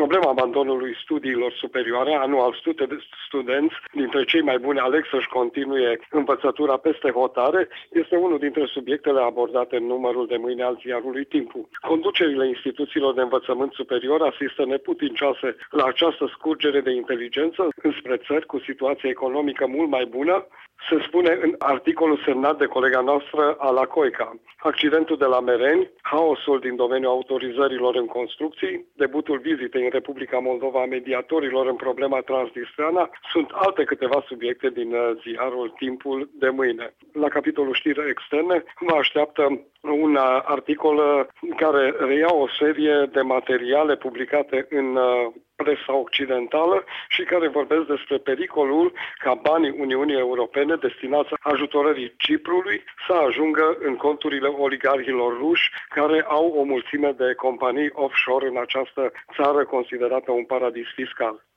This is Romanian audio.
Problema abandonului studiilor superioare, anual studenți dintre cei mai buni aleg să-și continue învățătura peste hotare, este unul dintre subiectele abordate în numărul de mâine al ziarului Timpul. Conducerile instituțiilor de învățământ superior asistă neputincioase la această scurgere de inteligență înspre țări cu situație economică mult mai bună. Se spune în articolul semnat de colega noastră, Ala Coica. Accidentul de la Mereni, haosul din domeniul autorizărilor în construcții, debutul vizitei în Republica Moldova a mediatorilor în problema transnistreana sunt alte câteva subiecte din ziarul Timpul de mâine. La capitolul știri externe vă așteaptă un articol care reia o serie de materiale publicate în presa occidentală și care vorbesc despre pericolul ca banii Uniunii Europene destinați ajutorării Ciprului să ajungă în conturile oligarhilor ruși care au o mulțime de companii offshore în această țară considerată un paradis fiscal.